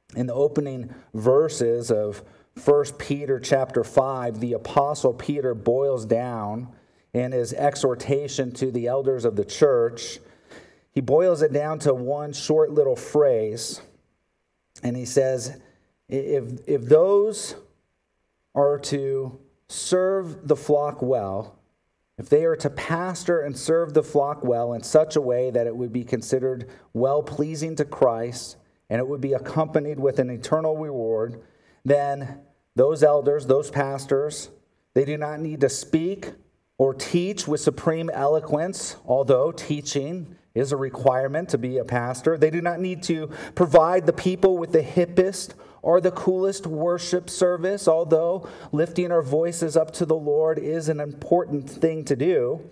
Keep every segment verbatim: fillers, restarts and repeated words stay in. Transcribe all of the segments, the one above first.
In the opening verses of First Peter chapter five, the Apostle Peter boils down in his exhortation to the elders of the church. He boils it down to one short little phrase, and he says, if, if those are to serve the flock well, if they are to pastor and serve the flock well in such a way that it would be considered well-pleasing to Christ and it would be accompanied with an eternal reward, then those elders, those pastors, they do not need to speak or teach with supreme eloquence, although teaching is a requirement to be a pastor. They do not need to provide the people with the hippest or the coolest worship service, although lifting our voices up to the Lord is an important thing to do.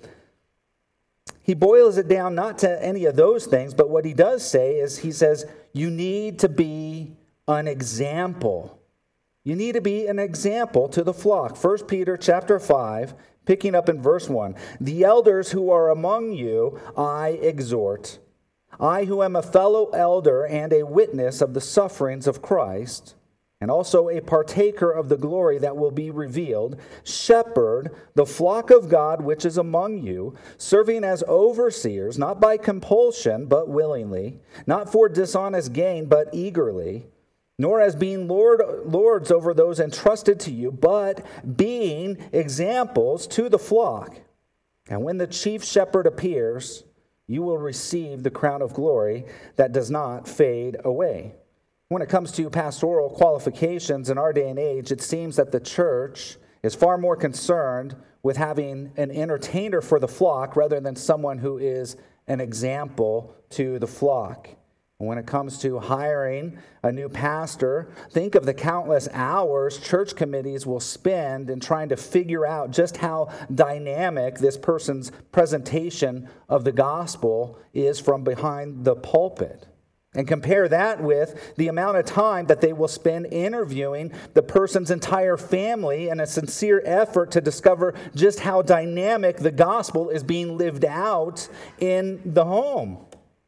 He boils it down not to any of those things, but what he does say is he says, you need to be an example. You need to be an example to the flock. First Peter chapter five, picking up in verse one. The elders who are among you, I exhort. I who am a fellow elder and a witness of the sufferings of Christ, and also a partaker of the glory that will be revealed, shepherd the flock of God which is among you, serving as overseers, not by compulsion, but willingly, not for dishonest gain, but eagerly, nor as being lord, lords over those entrusted to you, but being examples to the flock. And when the chief shepherd appears, you will receive the crown of glory that does not fade away. When it comes to pastoral qualifications in our day and age, it seems that the church is far more concerned with having an entertainer for the flock rather than someone who is an example to the flock. When it comes to hiring a new pastor, think of the countless hours church committees will spend in trying to figure out just how dynamic this person's presentation of the gospel is from behind the pulpit. And compare that with the amount of time that they will spend interviewing the person's entire family in a sincere effort to discover just how dynamic the gospel is being lived out in the home.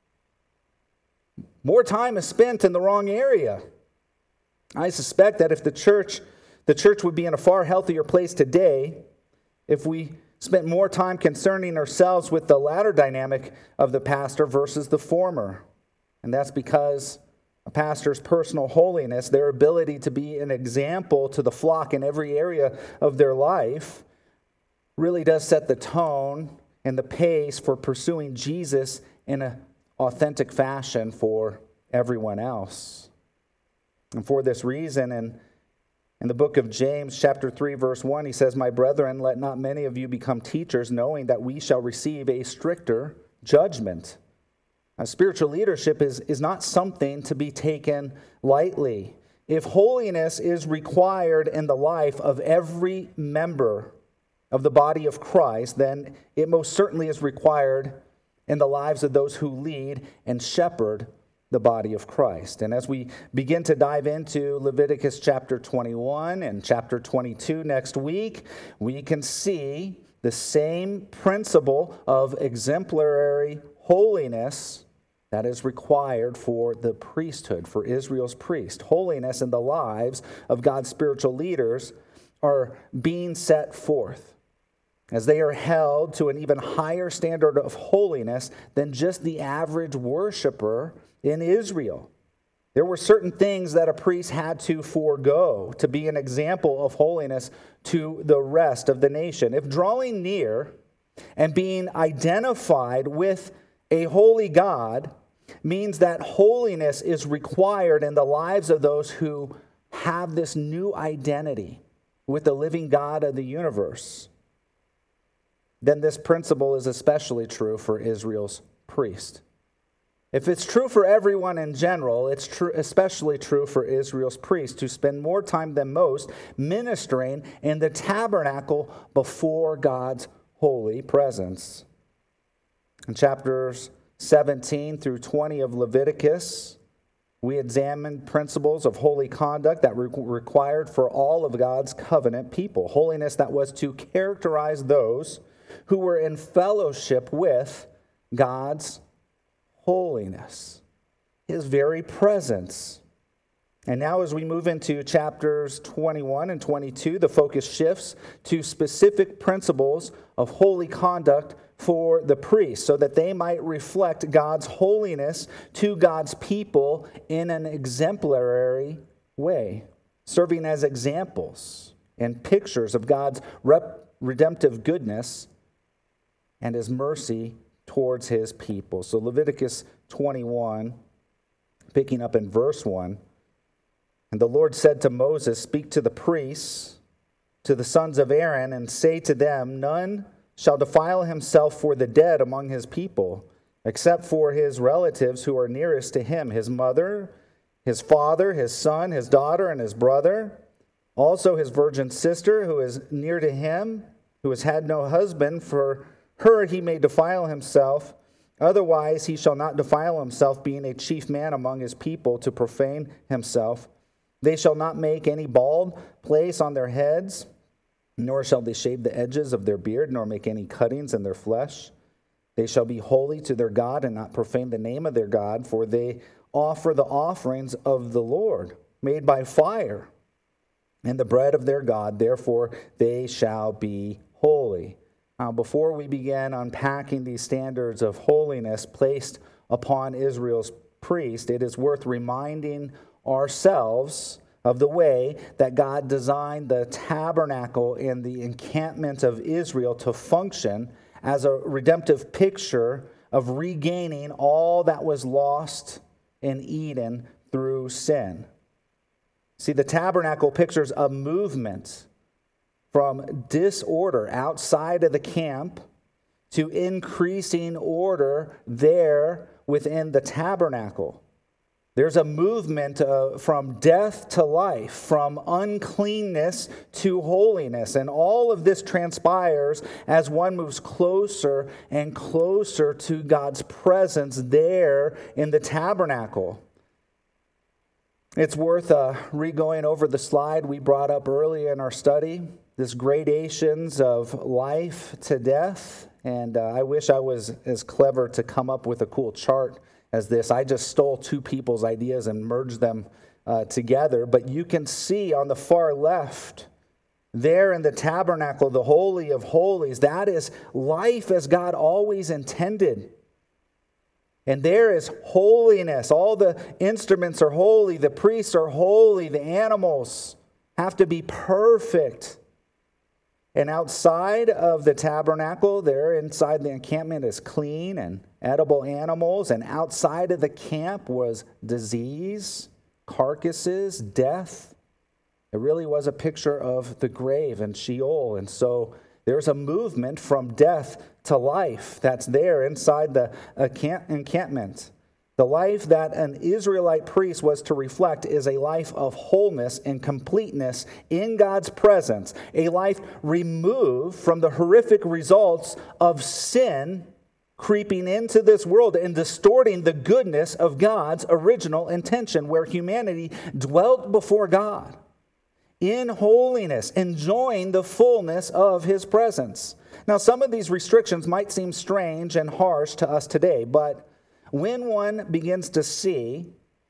More time is spent in the wrong area. I suspect that if the church, the church would be in a far healthier place today if we spent more time concerning ourselves with the latter dynamic of the pastor versus the former. And that's because a pastor's personal holiness, their ability to be an example to the flock in every area of their life, really does set the tone and the pace for pursuing Jesus in a authentic fashion for everyone else. And for this reason, in, in the book of James, chapter three, verse one, he says, My brethren, let not many of you become teachers, knowing that we shall receive a stricter judgment. Now, spiritual leadership is, is not something to be taken lightly. If holiness is required in the life of every member of the body of Christ, then it most certainly is required in the lives of those who lead and shepherd the body of Christ. And as we begin to dive into Leviticus chapter twenty-one and chapter twenty-two next week, we can see the same principle of exemplary holiness that is required for the priesthood, for Israel's priest. Holiness in the lives of God's spiritual leaders are being set forth, as they are held to an even higher standard of holiness than just the average worshiper in Israel. There were certain things that a priest had to forego to be an example of holiness to the rest of the nation. If drawing near and being identified with a holy God means that holiness is required in the lives of those who have this new identity with the living God of the universe, then this principle is especially true for Israel's priest. If it's true for everyone in general, it's true, especially true for Israel's priest, who spend more time than most ministering in the tabernacle before God's holy presence. In chapters seventeen through twenty of Leviticus, we examined principles of holy conduct that were required for all of God's covenant people. Holiness that was to characterize those who were in fellowship with God's holiness, His very presence. And now as we move into chapters twenty-one and twenty-two, the focus shifts to specific principles of holy conduct for the priests, so that they might reflect God's holiness to God's people in an exemplary way, serving as examples and pictures of God's rep- redemptive goodness and his mercy towards his people. So Leviticus twenty-one, picking up in verse one, and the Lord said to Moses, "Speak to the priests, to the sons of Aaron, and say to them, none shall defile himself for the dead among his people, except for his relatives who are nearest to him, his mother, his father, his son, his daughter, and his brother, also his virgin sister who is near to him, who has had no husband, for her he may defile himself. Otherwise he shall not defile himself, being a chief man among his people, to profane himself. They shall not make any bald place on their heads, nor shall they shave the edges of their beard, nor make any cuttings in their flesh. They shall be holy to their God and not profane the name of their God, for they offer the offerings of the Lord, made by fire, and the bread of their God. Therefore they shall be holy." Now, before we begin unpacking these standards of holiness placed upon Israel's priest, it is worth reminding ourselves of the way that God designed the tabernacle and the encampment of Israel to function as a redemptive picture of regaining all that was lost in Eden through sin. See, the tabernacle pictures a movement from disorder outside of the camp to increasing order there within the tabernacle. There's a movement uh, from death to life, from uncleanness to holiness. And all of this transpires as one moves closer and closer to God's presence there in the tabernacle. It's worth uh, re-going over the slide we brought up earlier in our study, this gradations of life to death. And uh, I wish I was as clever to come up with a cool chart as this. I just stole two people's ideas and merged them uh, together. But you can see on the far left, there in the tabernacle, the Holy of Holies, that is life as God always intended. And there is holiness. All the instruments are holy. The priests are holy. The animals have to be perfect. And outside of the tabernacle, there inside the encampment is clean and edible animals. And outside of the camp was disease, carcasses, death. It really was a picture of the grave and Sheol. And so there's a movement from death to life that's there inside the encampment. The life that an Israelite priest was to reflect is a life of wholeness and completeness in God's presence, a life removed from the horrific results of sin creeping into this world and distorting the goodness of God's original intention, where humanity dwelt before God in holiness, enjoying the fullness of his presence. Now, some of these restrictions might seem strange and harsh to us today, but when one begins to see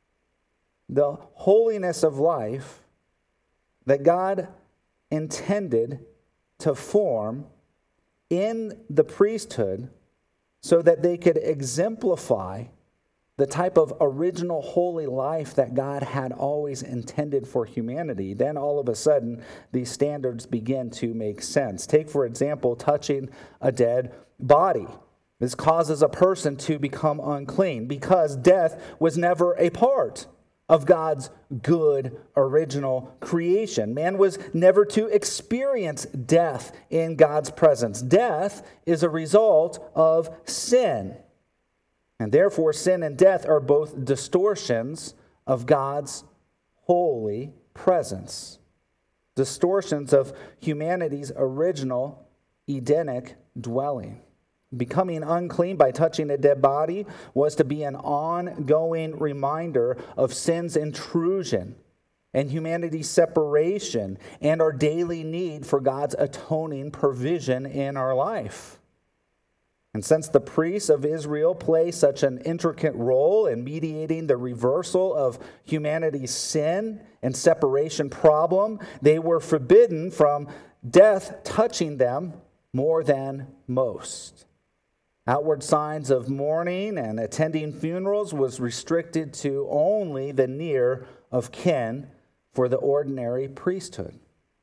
the holiness of life that God intended to form in the priesthood so that they could exemplify the type of original holy life that God had always intended for humanity, then all of a sudden these standards begin to make sense. Take, for example, touching a dead body. This causes a person to become unclean because death was never a part of God's good original creation. Man was never to experience death in God's presence. Death is a result of sin. And therefore, sin and death are both distortions of God's holy presence. Distortions of humanity's original Edenic dwelling. Becoming unclean by touching a dead body was to be an ongoing reminder of sin's intrusion and humanity's separation and our daily need for God's atoning provision in our life. And since the priests of Israel play such an intricate role in mediating the reversal of humanity's sin and separation problem, they were forbidden from death touching them more than most. Outward signs of mourning and attending funerals was restricted to only the near of kin for the ordinary priesthood.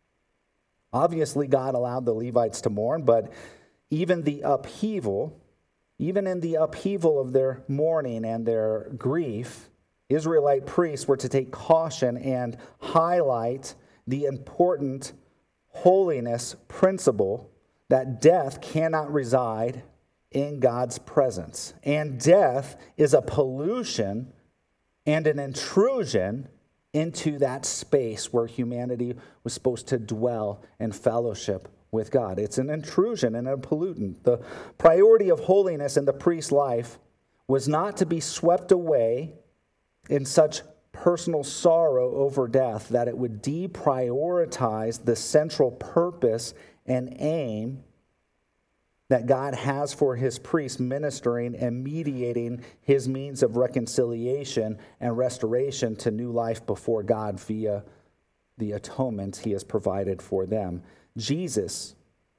Obviously, God allowed the Levites to mourn, but even the upheaval, even in the upheaval of their mourning and their grief, Israelite priests were to take caution and highlight the important holiness principle that death cannot reside in God's presence. And death is a pollution and an intrusion into that space where humanity was supposed to dwell in fellowship with God. It's an intrusion and a pollutant. The priority of holiness in the priest's life was not to be swept away in such personal sorrow over death that it would deprioritize the central purpose and aim that God has for his priests ministering and mediating his means of reconciliation and restoration to new life before God via the atonement he has provided for them. Jesus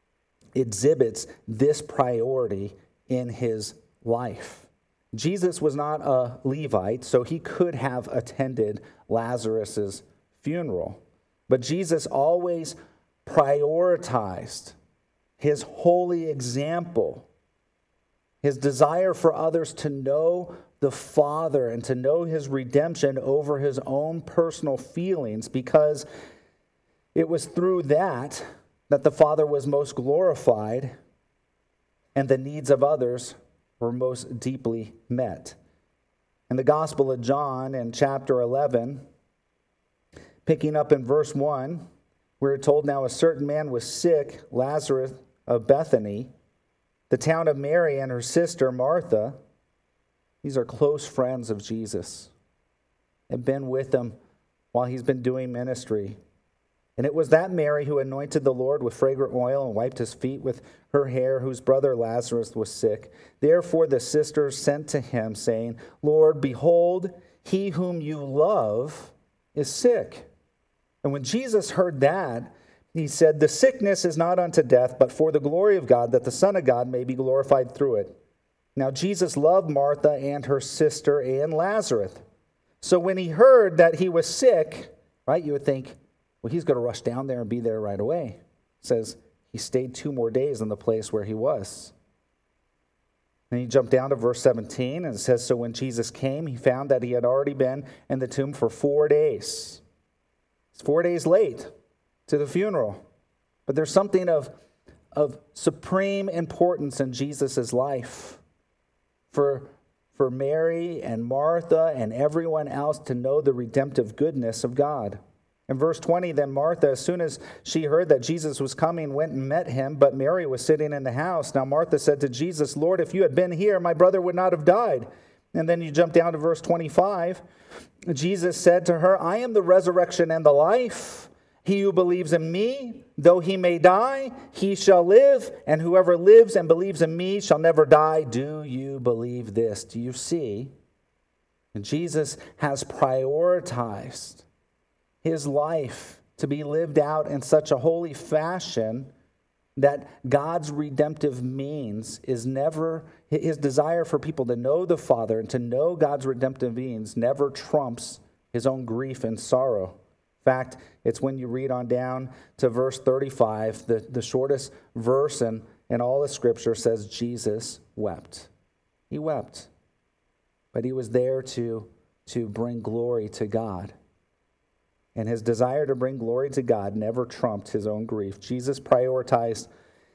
exhibits this priority in his life. Jesus was not a Levite, so he could have attended Lazarus' funeral. But Jesus always prioritized his holy example, his desire for others to know the Father and to know his redemption over his own personal feelings, because it was through that that the Father was most glorified and the needs of others were most deeply met. In the Gospel of John, in chapter eleven, picking up in verse one, we're told, now a certain man was sick, Lazarus of Bethany, the town of Mary and her sister Martha. These are close friends of Jesus and been with him while he's been doing ministry. And it was that Mary who anointed the Lord with fragrant oil and wiped his feet with her hair, whose brother Lazarus was sick. Therefore the sisters sent to him, saying, Lord, behold, he whom you love is sick. And when Jesus heard that, he said, the sickness is not unto death, but for the glory of God, that the Son of God may be glorified through it. Now Jesus loved Martha and her sister and Lazarus. So when he heard that he was sick, right, you would think, well, he's going to rush down there and be there right away. It says he stayed two more days in the place where he was. And you jump down to verse seventeen, and it says, so when Jesus came, he found that he had already been in the tomb for four days. It's four days late to the funeral. But there's something of, of supreme importance in Jesus' life for, for Mary and Martha and everyone else to know the redemptive goodness of God. In verse twenty, then Martha, as soon as she heard that Jesus was coming, went and met him, but Mary was sitting in the house. Now Martha said to Jesus, Lord, if you had been here, my brother would not have died. And then you jump down to verse twenty-five. Jesus said to her, I am the resurrection and the life. He who believes in me, though he may die, he shall live. And whoever lives and believes in me shall never die. Do you believe this? Do you see? And Jesus has prioritized his life to be lived out in such a holy fashion that God's redemptive means is never, his desire for people to know the Father and to know God's redemptive means never trumps his own grief and sorrow. In fact, it's when you read on down to verse thirty-five, the, the shortest verse in, in all the scripture says Jesus wept. He wept. But he was there to, to bring glory to God. And his desire to bring glory to God never trumped his own grief. Jesus prioritized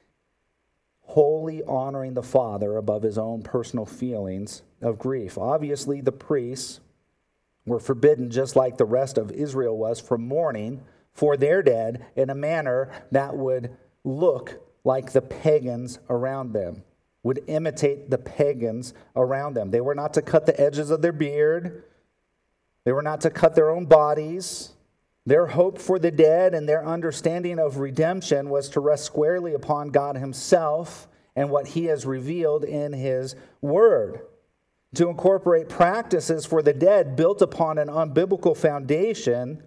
wholly honoring the Father above his own personal feelings of grief. Obviously, the priests were forbidden, just like the rest of Israel was, from mourning for their dead in a manner that would look like the pagans around them, would imitate the pagans around them. They were not to cut the edges of their beard. They were not to cut their own bodies. Their hope for the dead and their understanding of redemption was to rest squarely upon God himself and what he has revealed in his word. To incorporate practices for the dead built upon an unbiblical foundation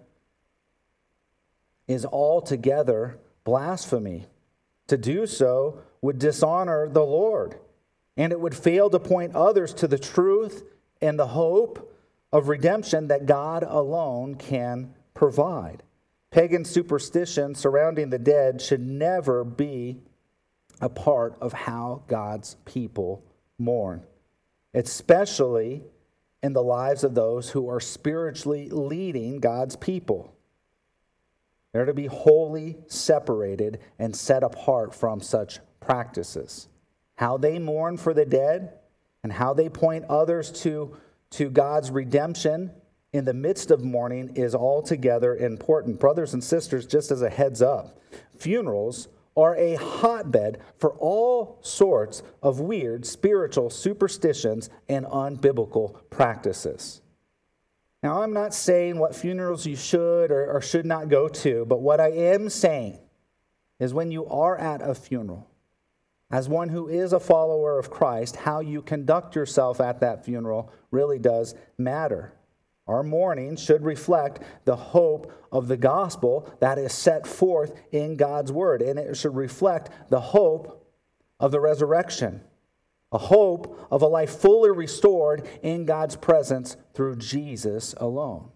is altogether blasphemy. To do so would dishonor the Lord, and it would fail to point others to the truth and the hope of redemption that God alone can provide. Pagan superstition surrounding the dead should never be a part of how God's people mourn, especially in the lives of those who are spiritually leading God's people. They're to be wholly separated and set apart from such practices. How they mourn for the dead and how they point others to, to God's redemption in the midst of mourning is altogether important. Brothers and sisters, just as a heads up, funerals are a hotbed for all sorts of weird spiritual superstitions and unbiblical practices. Now, I'm not saying what funerals you should or, or should not go to, but what I am saying is when you are at a funeral, as one who is a follower of Christ, how you conduct yourself at that funeral really does matter. Our mourning should reflect the hope of the gospel that is set forth in God's word, and it should reflect the hope of the resurrection, a hope of a life fully restored in God's presence through Jesus alone.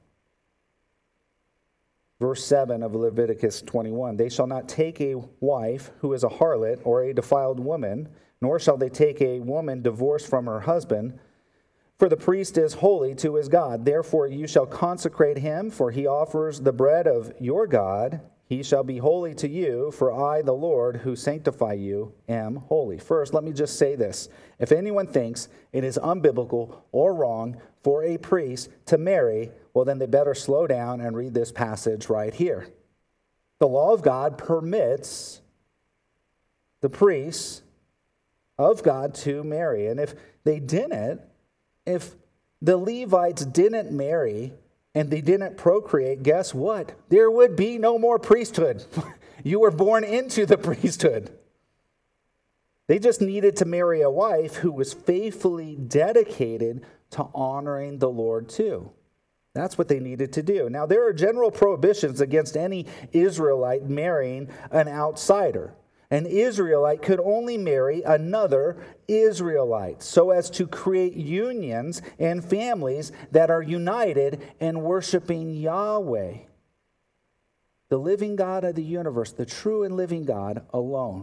Verse seven of Leviticus twenty-one, they shall not take a wife who is a harlot or a defiled woman, nor shall they take a woman divorced from her husband, for the priest is holy to his God. Therefore you shall consecrate him, for he offers the bread of your God. He shall be holy to you, for I, the Lord, who sanctify you, am holy. First, let me just say this. If anyone thinks it is unbiblical or wrong for a priest to marry, well, then they better slow down and read this passage right here. The law of God permits the priests of God to marry. And if they didn't, if the Levites didn't marry and they didn't procreate, guess what? There would be no more priesthood. You were born into the priesthood. They just needed to marry a wife who was faithfully dedicated to honoring the Lord too. That's what they needed to do. Now, there are general prohibitions against any Israelite marrying an outsider. An Israelite could only marry another Israelite so as to create unions and families that are united in worshiping Yahweh, the living God of the universe, the true and living God alone.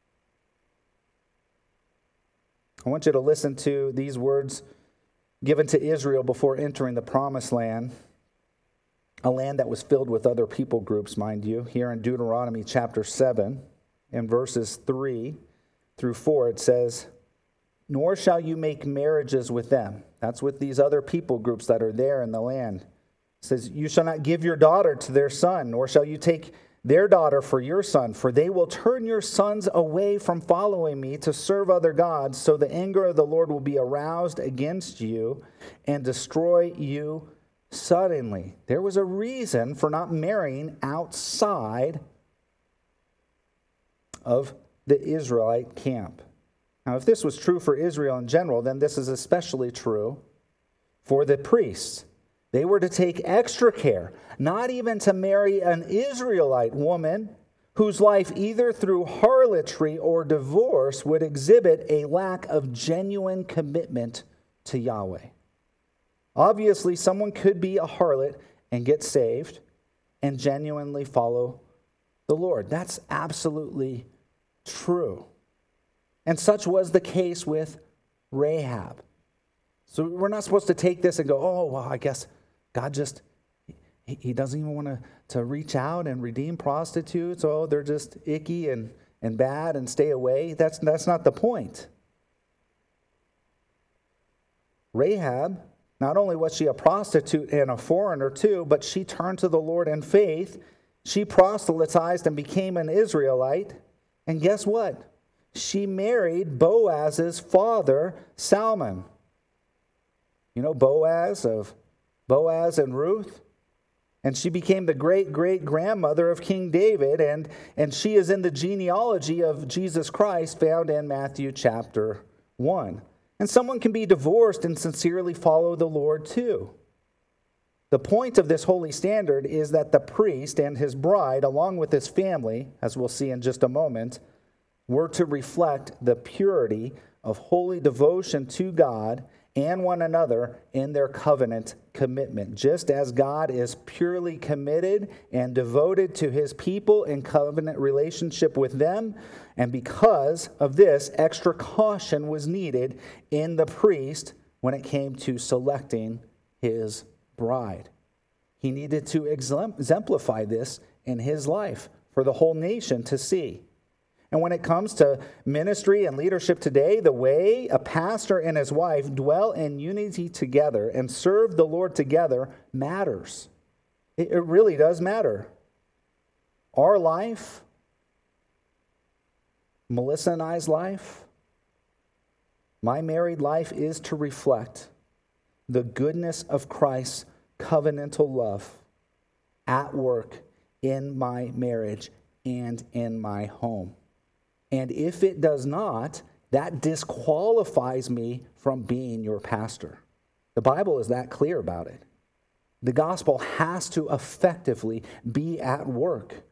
I want you to listen to these words given to Israel before entering the promised land, a land that was filled with other people groups, mind you, here in Deuteronomy chapter seven. In verses three through four, it says, nor shall you make marriages with them. That's with these other people groups that are there in the land. It says, you shall not give your daughter to their son, nor shall you take their daughter for your son, for they will turn your sons away from following me to serve other gods, so the anger of the Lord will be aroused against you and destroy you suddenly. There was a reason for not marrying outside of the Israelite camp. Now, if this was true for Israel in general, then this is especially true for the priests. They were to take extra care, not even to marry an Israelite woman whose life, either through harlotry or divorce, would exhibit a lack of genuine commitment to Yahweh. Obviously, someone could be a harlot and get saved and genuinely follow the Lord. That's absolutely true. And such was the case with Rahab. So we're not supposed to take this and go, oh, well, I guess God just, he, he doesn't even want to, to reach out and redeem prostitutes. Oh, they're just icky and, and bad and stay away. That's, that's not the point. Rahab, not only was she a prostitute and a foreigner too, but she turned to the Lord in faith. She proselytized and became an Israelite. And guess what? She married Boaz's father, Salmon. You know Boaz of Boaz and Ruth? And she became the great-great-grandmother of King David, and, and she is in the genealogy of Jesus Christ found in Matthew chapter one. And someone can be divorced and sincerely follow the Lord too. The point of this holy standard is that the priest and his bride, along with his family, as we'll see in just a moment, were to reflect the purity of holy devotion to God and one another in their covenant commitment. Just as God is purely committed and devoted to his people in covenant relationship with them, and because of this, extra caution was needed in the priest when it came to selecting his bride. He needed to exemplify this in his life for the whole nation to see. And when it comes to ministry and leadership today, the way a pastor and his wife dwell in unity together and serve the Lord together matters. It, it really does matter. Our life, Melissa and I's life, my married life is to reflect the goodness of Christ's covenantal love at work in my marriage and in my home. And if it does not, that disqualifies me from being your pastor. The Bible is that clear about it. The gospel has to effectively be at work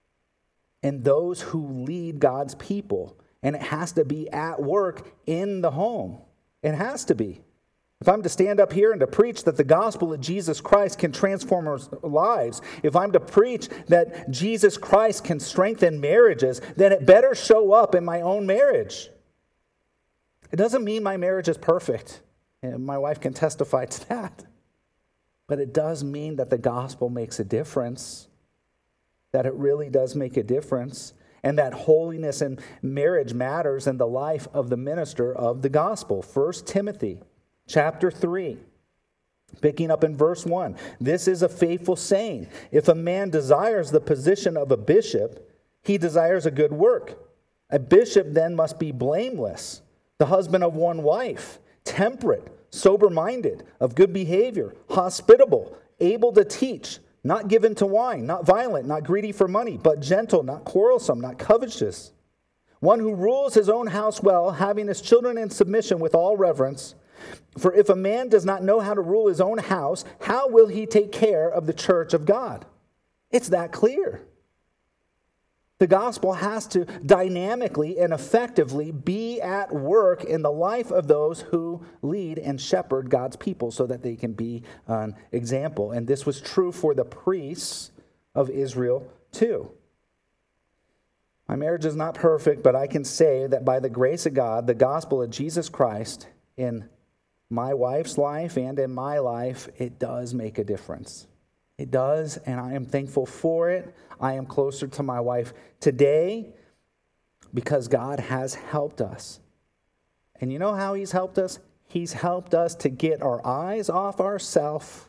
in those who lead God's people. And it has to be at work in the home. It has to be. If I'm to stand up here and to preach that the gospel of Jesus Christ can transform our lives, if I'm to preach that Jesus Christ can strengthen marriages, then it better show up in my own marriage. It doesn't mean my marriage is perfect, and my wife can testify to that. But it does mean that the gospel makes a difference, that it really does make a difference, and that holiness in marriage matters in the life of the minister of the gospel. First Timothy chapter three, picking up in verse one. This is a faithful saying. If a man desires the position of a bishop, he desires a good work. A bishop then must be blameless, the husband of one wife, temperate, sober-minded, of good behavior, hospitable, able to teach, not given to wine, not violent, not greedy for money, but gentle, not quarrelsome, not covetous. One who rules his own house well, having his children in submission with all reverence. For if a man does not know how to rule his own house, how will he take care of the church of God? It's that clear. The gospel has to dynamically and effectively be at work in the life of those who lead and shepherd God's people so that they can be an example. And this was true for the priests of Israel too. My marriage is not perfect, but I can say that by the grace of God, the gospel of Jesus Christ in my wife's life and in my life, it does make a difference. It does, and I am thankful for it. I am closer to my wife today because God has helped us. And you know how he's helped us? He's helped us to get our eyes off ourselves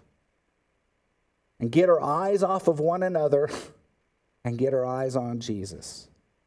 and get our eyes off of one another and get our eyes on Jesus.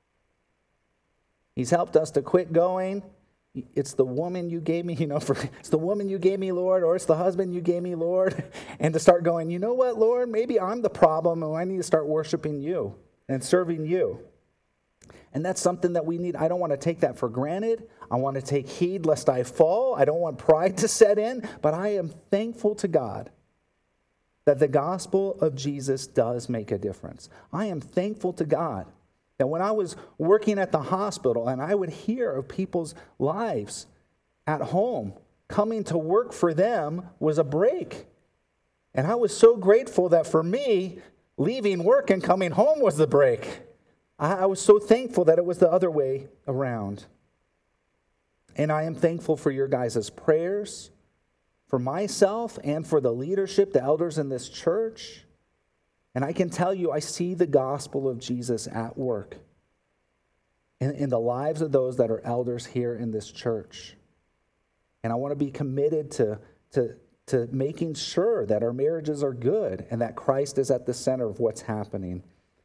He's helped us to quit going, it's the woman you gave me, you know, for it's the woman you gave me, Lord, or it's the husband you gave me, Lord. And to start going, you know what, Lord, maybe I'm the problem and I need to start worshiping you and serving you. And that's something that we need. I don't want to take that for granted. I want to take heed lest I fall. I don't want pride to set in, but I am thankful to God that the gospel of Jesus does make a difference. I am thankful to God that when I was working at the hospital and I would hear of people's lives at home, coming to work for them was a break. And I was so grateful that for me, leaving work and coming home was the break. I, I was so thankful that it was the other way around. And I am thankful for your guys' prayers, for myself and for the leadership, the elders in this church. And I can tell you, I see the gospel of Jesus at work in, in the lives of those that are elders here in this church. And I want to be committed to, to, to making sure that our marriages are good and that Christ is at the center of what's happening.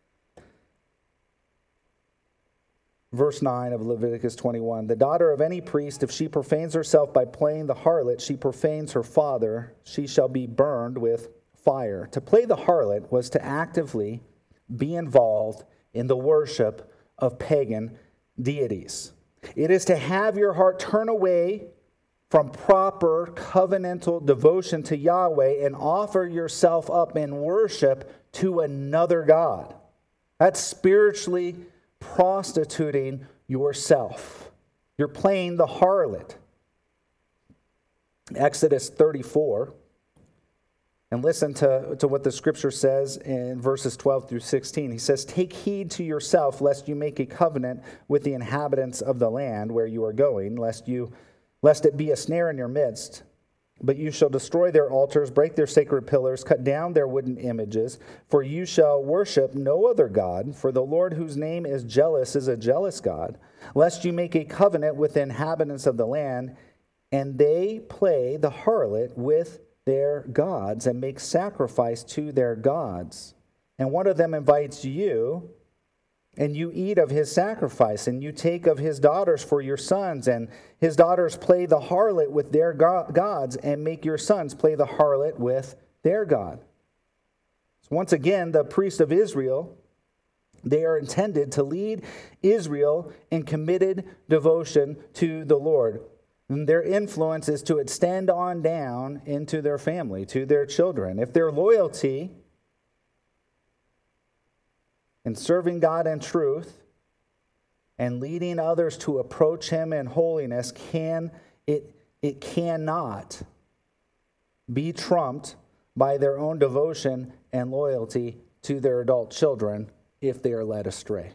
Verse nine of Leviticus twenty-one, the daughter of any priest, if she profanes herself by playing the harlot, she profanes her father, she shall be burned with fire. To play the harlot was to actively be involved in the worship of pagan deities. It is to have your heart turn away from proper covenantal devotion to Yahweh and offer yourself up in worship to another God. That's spiritually prostituting yourself. You're playing the harlot. Exodus thirty-four. And listen to, to what the scripture says in verses twelve through sixteen. He says, "Take heed to yourself, lest you make a covenant with the inhabitants of the land where you are going, lest you, lest it be a snare in your midst. But you shall destroy their altars, break their sacred pillars, cut down their wooden images. For you shall worship no other God, for the Lord whose name is jealous is a jealous God, lest you make a covenant with the inhabitants of the land, and they play the harlot with their gods and make sacrifice to their gods. And one of them invites you, and you eat of his sacrifice, and you take of his daughters for your sons, and his daughters play the harlot with their go- gods, and make your sons play the harlot with their God." So once again, the priests of Israel, they are intended to lead Israel in committed devotion to the Lord. And their influence is to extend on down into their family, to their children. If their loyalty in serving God in truth and leading others to approach him in holiness can it it cannot be trumped by their own devotion and loyalty to their adult children if they are led astray.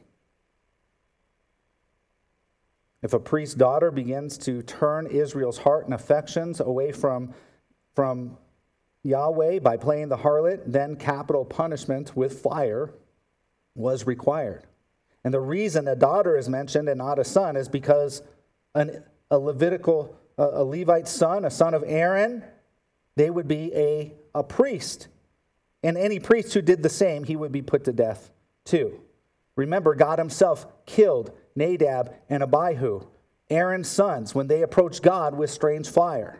If a priest's daughter begins to turn Israel's heart and affections away from, from Yahweh by playing the harlot, then capital punishment with fire was required. And the reason a daughter is mentioned and not a son is because an, a Levitical, a, a Levite son, a son of Aaron, they would be a, a priest. And any priest who did the same, he would be put to death too. Remember, God himself killed Nadab and Abihu, Aaron's sons, when they approached God with strange fire.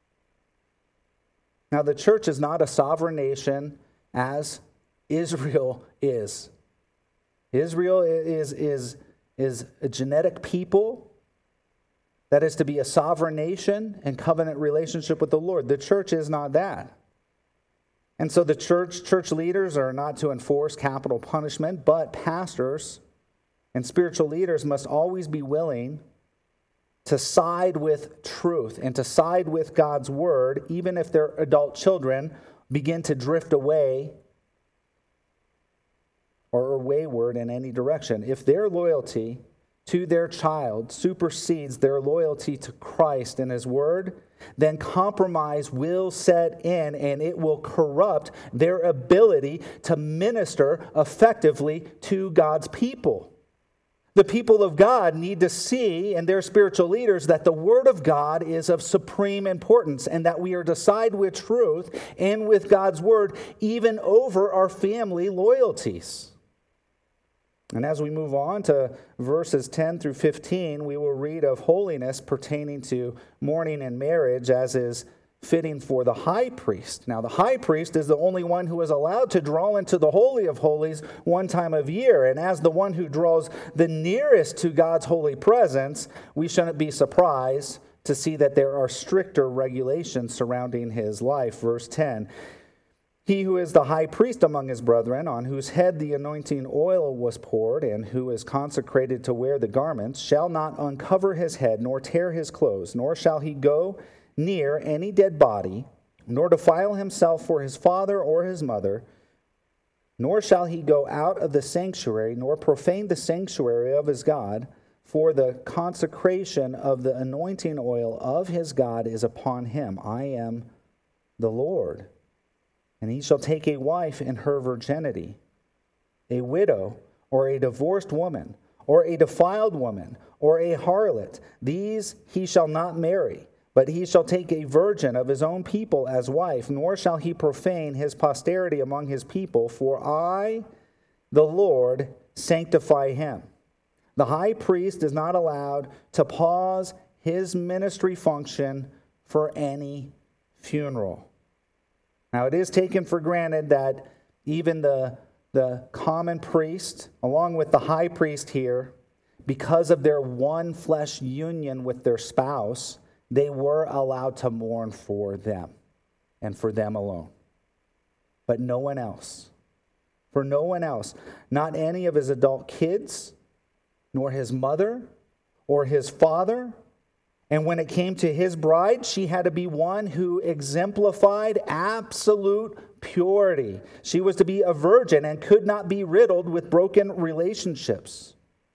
Now, the church is not a sovereign nation as Israel is. Israel is, is, is a genetic people that is to be a sovereign nation and covenant relationship with the Lord. The church is not that. And so the church, church leaders are not to enforce capital punishment, but pastors and spiritual leaders must always be willing to side with truth and to side with God's word, even if their adult children begin to drift away or are wayward in any direction. If their loyalty to their child supersedes their loyalty to Christ and his word, then compromise will set in and it will corrupt their ability to minister effectively to God's people. The people of God need to see in their spiritual leaders that the Word of God is of supreme importance and that we are to side with truth and with God's Word even over our family loyalties. And as we move on to verses ten through fifteen, we will read of holiness pertaining to mourning and marriage as is fitting for the high priest. Now, the high priest is the only one who is allowed to draw into the Holy of Holies one time of year. And as the one who draws the nearest to God's holy presence, we shouldn't be surprised to see that there are stricter regulations surrounding his life. Verse ten, "He who is the high priest among his brethren, on whose head the anointing oil was poured, and who is consecrated to wear the garments, shall not uncover his head, nor tear his clothes, nor shall he go near any dead body, nor defile himself for his father or his mother, nor shall he go out of the sanctuary, nor profane the sanctuary of his God, for the consecration of the anointing oil of his God is upon him. I am the Lord. And he shall take a wife in her virginity, a widow or a divorced woman, or a defiled woman, or a harlot. These he shall not marry. But he shall take a virgin of his own people as wife, nor shall he profane his posterity among his people, for I, the Lord, sanctify him." The high priest is not allowed to pause his ministry function for any funeral. Now, it is taken for granted that even the, the common priest, along with the high priest here, because of their one flesh union with their spouse, they were allowed to mourn for them and for them alone. But no one else. For no one else. Not any of his adult kids, nor his mother, or his father. And when it came to his bride, she had to be one who exemplified absolute purity. She was to be a virgin and could not be riddled with broken relationships.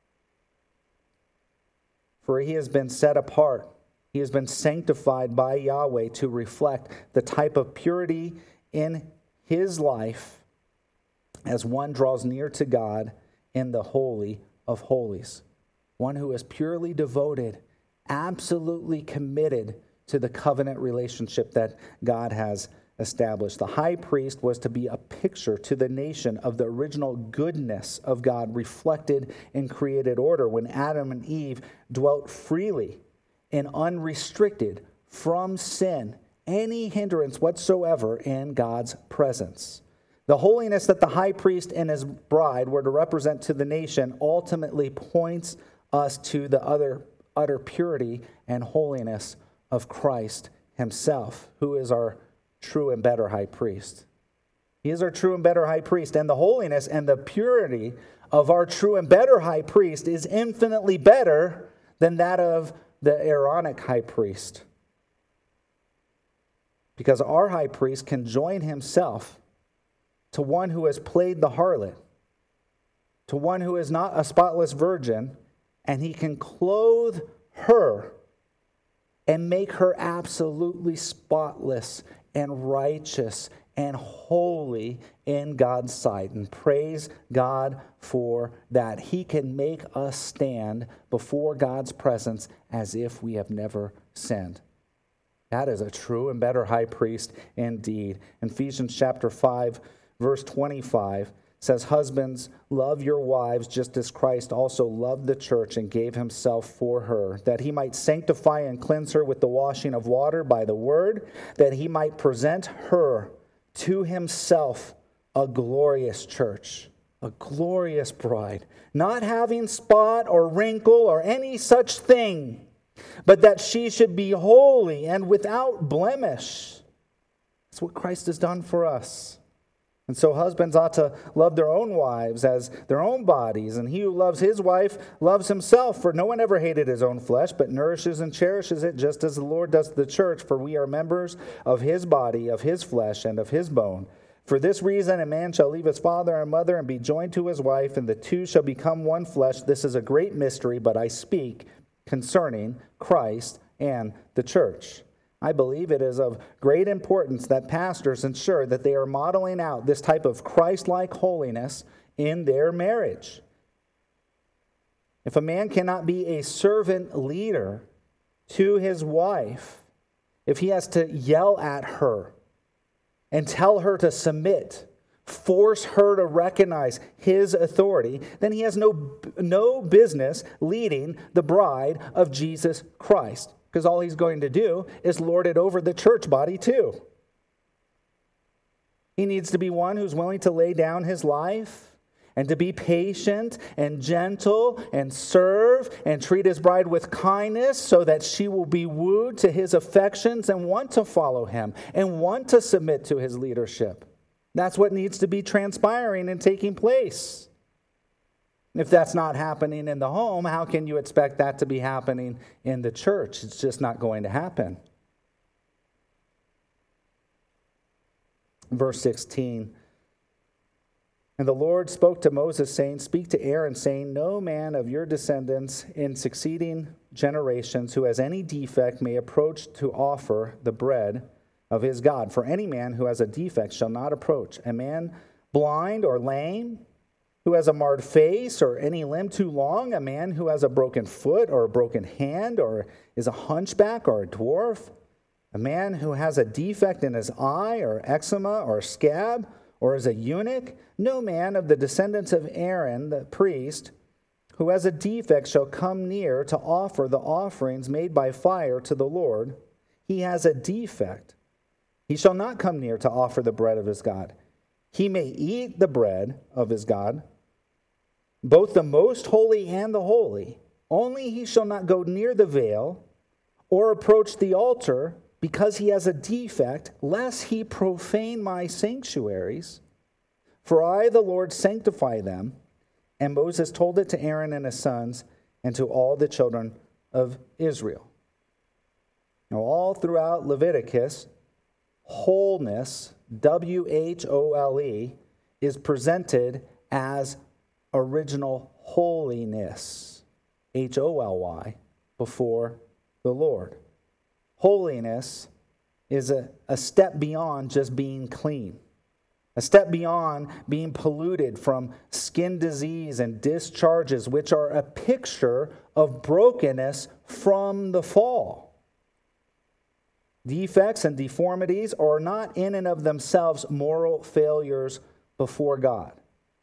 For he has been set apart. He has been sanctified by Yahweh to reflect the type of purity in his life as one draws near to God in the Holy of Holies. One who is purely devoted, absolutely committed to the covenant relationship that God has established. The high priest was to be a picture to the nation of the original goodness of God reflected in created order when Adam and Eve dwelt freely and unrestricted from sin, any hindrance whatsoever in God's presence. The holiness that the high priest and his bride were to represent to the nation ultimately points us to the other utter purity and holiness of Christ himself, who is our true and better high priest. He is our true and better high priest, and the holiness and the purity of our true and better high priest is infinitely better than that of the Aaronic high priest. Because our high priest can join himself to one who has played the harlot, to one who is not a spotless virgin, and he can clothe her and make her absolutely spotless and righteous and holy in God's sight. And praise God for that. He can make us stand before God's presence as if we have never sinned. That is a true and better high priest indeed. In Ephesians chapter five, verse twenty-five says, "Husbands, love your wives just as Christ also loved the church and gave himself for her, that he might sanctify and cleanse her with the washing of water by the word, that he might present her to himself a glorious church, a glorious bride, not having spot or wrinkle or any such thing, but that she should be holy and without blemish." That's what Christ has done for us. And so husbands ought to love their own wives as their own bodies. And he who loves his wife loves himself. For no one ever hated his own flesh, but nourishes and cherishes it, just as the Lord does the church. For we are members of his body, of his flesh, and of his bone. For this reason, a man shall leave his father and mother and be joined to his wife, and the two shall become one flesh. This is a great mystery, but I speak concerning Christ and the church. I believe it is of great importance that pastors ensure that they are modeling out this type of Christ-like holiness in their marriage. If a man cannot be a servant leader to his wife, if he has to yell at her and tell her to submit, force her to recognize his authority, then he has no, no business leading the bride of Jesus Christ. Because all he's going to do is lord it over the church body too. He needs to be one who's willing to lay down his life and to be patient and gentle and serve and treat his bride with kindness so that she will be wooed to his affections and want to follow him and want to submit to his leadership. That's what needs to be transpiring and taking place. If that's not happening in the home, how can you expect that to be happening in the church? It's just not going to happen. Verse sixteen. And the Lord spoke to Moses, saying, "Speak to Aaron, saying, no man of your descendants in succeeding generations who has any defect may approach to offer the bread of his God. For any man who has a defect shall not approach. A man blind or lame, who has a marred face or any limb too long, a man who has a broken foot or a broken hand or is a hunchback or a dwarf, a man who has a defect in his eye or eczema or scab or is a eunuch, no man of the descendants of Aaron, the priest, who has a defect shall come near to offer the offerings made by fire to the Lord. He has a defect. He shall not come near to offer the bread of his God. He may eat the bread of his God, both the most holy and the holy. Only he shall not go near the veil or approach the altar, because he has a defect, lest he profane my sanctuaries. For I, the Lord, sanctify them. And Moses told it to Aaron and his sons and to all the children of Israel. Now, all throughout Leviticus, wholeness, W H O L E, is presented as original holiness, H O L Y, before the Lord. Holiness is a, a step beyond just being clean, a step beyond being polluted from skin disease and discharges, which are a picture of brokenness from the fall. Defects and deformities are not in and of themselves moral failures before God.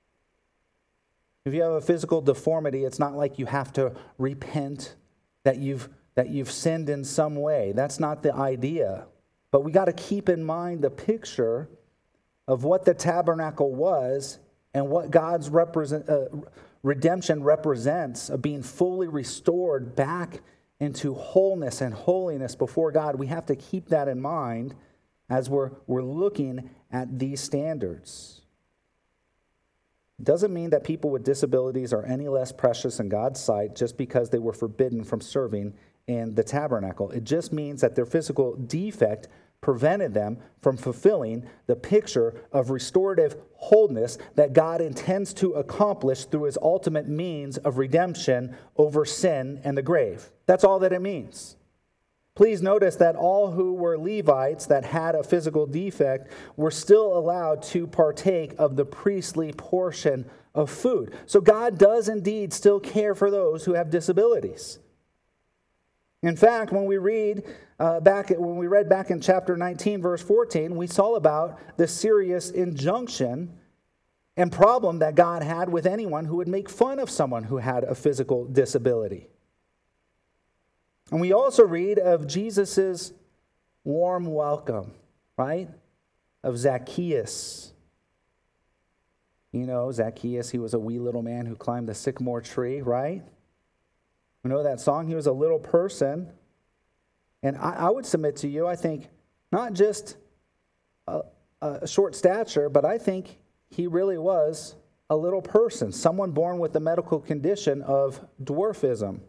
If you have a physical deformity, it's not like you have to repent that you've that you've sinned in some way. That's not the idea. But we got to keep in mind the picture of what the tabernacle was and what God's represent, uh, redemption represents, of being fully restored back into wholeness and holiness before God. We have to keep that in mind as we're, we're looking at these standards. It doesn't mean that people with disabilities are any less precious in God's sight just because they were forbidden from serving in the tabernacle. It just means that their physical defect prevented them from fulfilling the picture of restorative wholeness that God intends to accomplish through his ultimate means of redemption over sin and the grave. That's all that it means. Please notice that all who were Levites that had a physical defect were still allowed to partake of the priestly portion of food. So God does indeed still care for those who have disabilities. In fact, when we read uh, back, when we read back in chapter nineteen, verse fourteen, we saw about the serious injunction and problem that God had with anyone who would make fun of someone who had a physical disability. And we also read of Jesus' warm welcome, right? Of Zacchaeus. You know, Zacchaeus, he was a wee little man who climbed the sycamore tree, right? We know that song. He was a little person. And I, I would submit to you, I think, not just a, a short stature, but I think he really was a little person, someone born with the medical condition of dwarfism.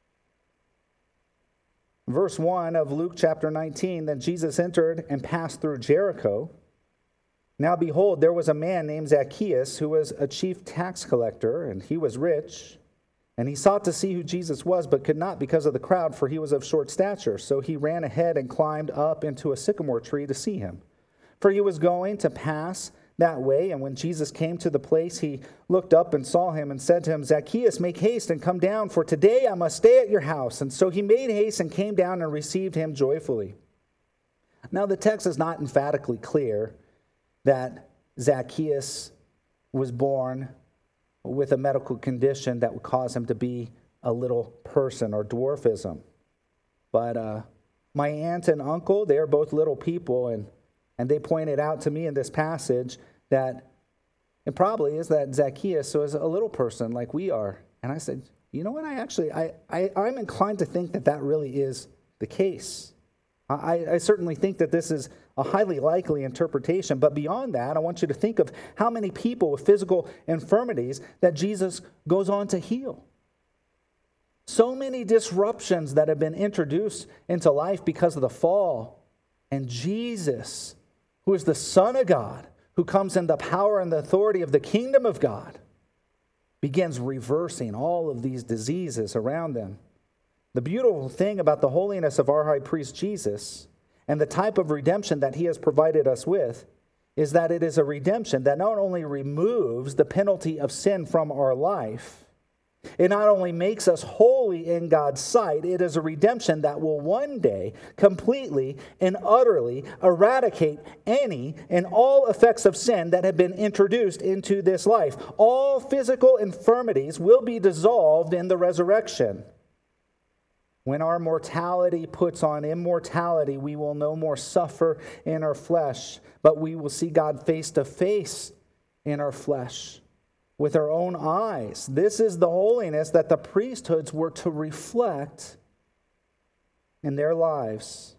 Verse one of Luke chapter nineteen, then Jesus entered and passed through Jericho. Now behold, there was a man named Zacchaeus who was a chief tax collector, and he was rich. And he sought to see who Jesus was, but could not because of the crowd, for he was of short stature. So he ran ahead and climbed up into a sycamore tree to see him. For he was going to pass that way, and when Jesus came to the place, he looked up and saw him and said to him, Zacchaeus, make haste and come down, for today I must stay at your house. And so he made haste and came down and received him joyfully. Now the text is not emphatically clear that Zacchaeus was born with a medical condition that would cause him to be a little person or dwarfism. But uh, my aunt and uncle, they are both little people, and, and they pointed out to me in this passage that it probably is that Zacchaeus was a little person like we are. And I said, you know what, I actually, I, I, I'm inclined to think that that really is the case. I, I certainly think that this is a highly likely interpretation, but beyond that, I want you to think of how many people with physical infirmities that Jesus goes on to heal. So many disruptions that have been introduced into life because of the fall. And Jesus, who is the Son of God, who comes in the power and the authority of the kingdom of God, begins reversing all of these diseases around them. The beautiful thing about the holiness of our high priest Jesus and the type of redemption that he has provided us with is that it is a redemption that not only removes the penalty of sin from our life, it not only makes us holy in God's sight, it is a redemption that will one day completely and utterly eradicate any and all effects of sin that have been introduced into this life. All physical infirmities will be dissolved in the resurrection. When our mortality puts on immortality, we will no more suffer in our flesh, but we will see God face to face in our flesh with our own eyes. This is the holiness that the priesthoods were to reflect in their lives.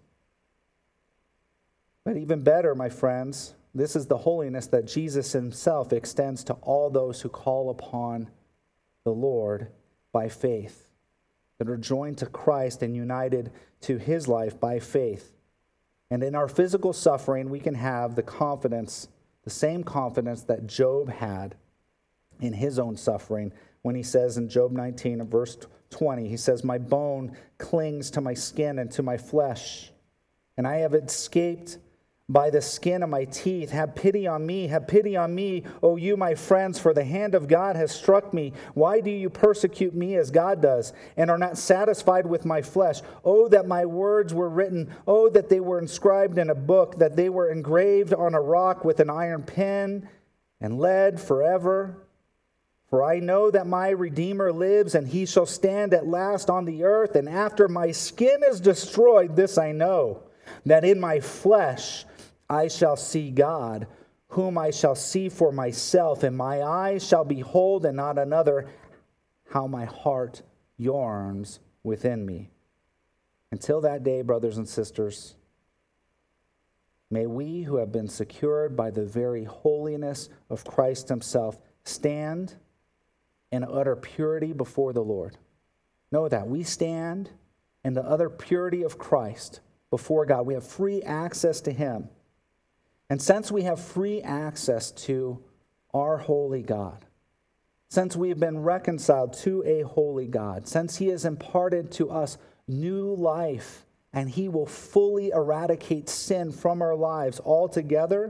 But even better, my friends, this is the holiness that Jesus himself extends to all those who call upon the Lord by faith, that are joined to Christ and united to his life by faith. And in our physical suffering, we can have the confidence, the same confidence that Job had in his own suffering when he says in Job nineteen, verse twenty, he says, "My bone clings to my skin and to my flesh, and I have escaped by the skin of my teeth. Have pity on me, have pity on me, O you, my friends, for the hand of God has struck me. Why do you persecute me as God does, and are not satisfied with my flesh? Oh, that my words were written. Oh, that they were inscribed in a book, that they were engraved on a rock with an iron pen and lead forever. For I know that my Redeemer lives, and he shall stand at last on the earth. And after my skin is destroyed, this I know, that in my flesh I shall see God, whom I shall see for myself, and my eyes shall behold and not another. How my heart yearns within me." Until that day, brothers and sisters, may we who have been secured by the very holiness of Christ himself stand in utter purity before the Lord. Know that we stand in the utter purity of Christ before God. We have free access to him. And since we have free access to our holy God, since we have been reconciled to a holy God, since he has imparted to us new life, and he will fully eradicate sin from our lives altogether,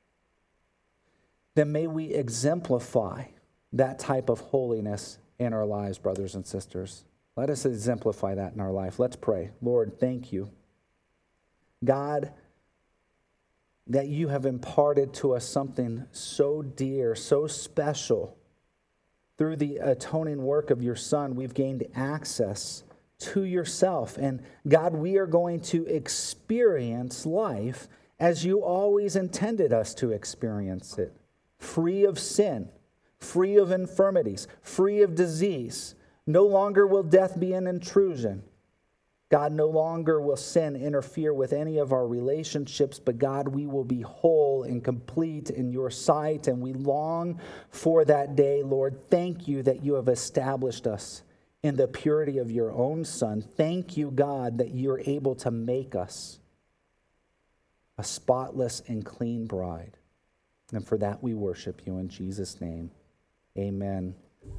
then may we exemplify that type of holiness in our lives, brothers and sisters. Let us exemplify that in our life. Let's pray. Lord, thank you, God, that you have imparted to us something so dear, so special. Through the atoning work of your Son, we've gained access to yourself. And God, we are going to experience life as you always intended us to experience it. Free of sin, free of infirmities, free of disease. No longer will death be an intrusion. God, no longer will sin interfere with any of our relationships, but God, we will be whole and complete in your sight, and we long for that day. Lord, thank you that you have established us in the purity of your own Son. Thank you, God, that you're able to make us a spotless and clean bride. And for that we worship you in Jesus' name. Amen.